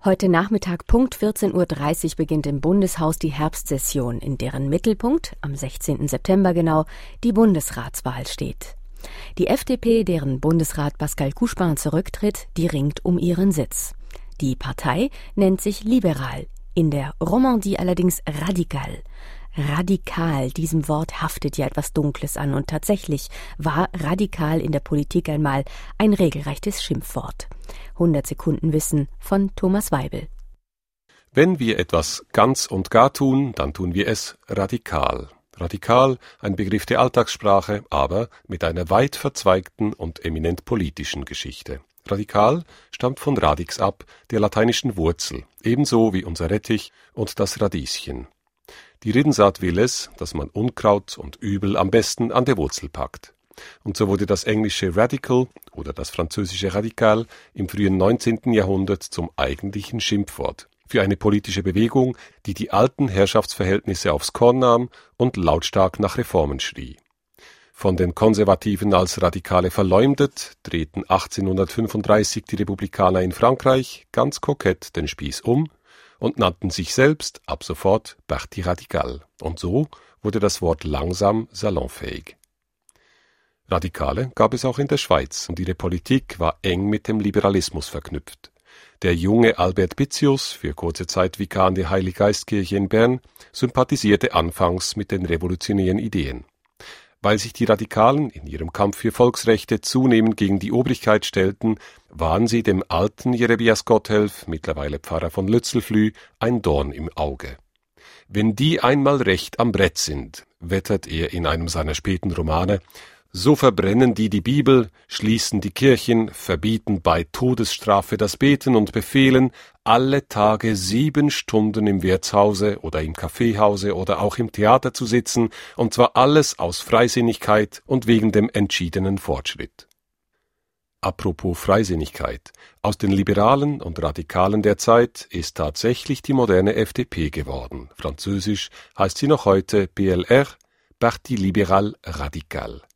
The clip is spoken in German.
Heute Nachmittag Punkt 14.30 Uhr beginnt im Bundeshaus die Herbstsession, in deren Mittelpunkt, am 16. September genau, die Bundesratswahl steht. Die FDP, deren Bundesrat Pascal Couchepin zurücktritt, die ringt um ihren Sitz. Die Partei nennt sich liberal, in der Romandie allerdings radikal. Radikal, diesem Wort haftet ja etwas Dunkles an und tatsächlich war radikal in der Politik einmal ein regelrechtes Schimpfwort. 100 Sekunden Wissen von Thomas Weibel. Wenn wir etwas ganz und gar tun, dann tun wir es radikal. Radikal, ein Begriff der Alltagssprache, aber mit einer weit verzweigten und eminent politischen Geschichte. Radikal stammt von radix ab, der lateinischen Wurzel, ebenso wie unser Rettich und das Radieschen. Die Redensart will es, dass man Unkraut und Übel am besten an der Wurzel packt. Und so wurde das englische Radical oder das französische Radical im frühen 19. Jahrhundert zum eigentlichen Schimpfwort für eine politische Bewegung, die die alten Herrschaftsverhältnisse aufs Korn nahm und lautstark nach Reformen schrie. Von den Konservativen als Radikale verleumdet, drehten 1835 die Republikaner in Frankreich ganz kokett den Spieß um und nannten sich selbst ab sofort Parti Radical. Und so wurde das Wort langsam salonfähig. Radikale gab es auch in der Schweiz und ihre Politik war eng mit dem Liberalismus verknüpft. Der junge Albert Bitzius, für kurze Zeit Vikar an der Heiliggeistkirche in Bern, sympathisierte anfangs mit den revolutionären Ideen. Weil sich die Radikalen in ihrem Kampf für Volksrechte zunehmend gegen die Obrigkeit stellten, waren sie dem alten Jerebias Gotthelf, mittlerweile Pfarrer von Lützelflüh, ein Dorn im Auge. Wenn die einmal recht am Brett sind, wettert er in einem seiner späten Romane, so verbrennen die Bibel, schließen die Kirchen, verbieten bei Todesstrafe das Beten und befehlen, alle Tage 7 Stunden im Wirtshause oder im Kaffeehause oder auch im Theater zu sitzen, und zwar alles aus Freisinnigkeit und wegen dem entschiedenen Fortschritt. Apropos Freisinnigkeit, aus den Liberalen und Radikalen der Zeit ist tatsächlich die moderne FDP geworden. Französisch heißt sie noch heute PLR, Parti Libéral Radical.